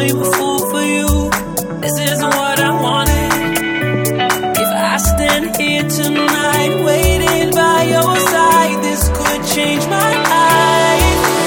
I'm a fool for you. This isn't what I wanted. If I stand here tonight, waiting by your side, this could change my life.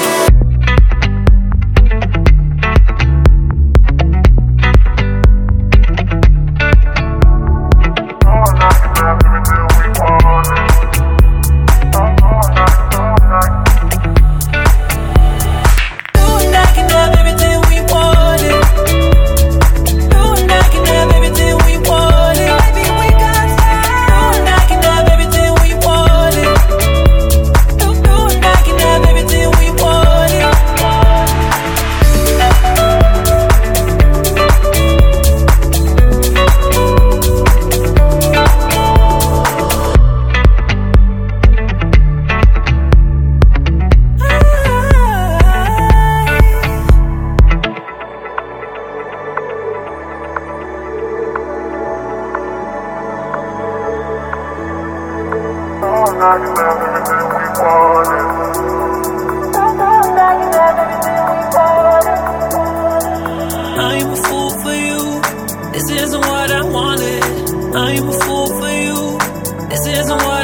I'm a fool for you. This isn't what I wanted. I'm a fool for you. This isn't what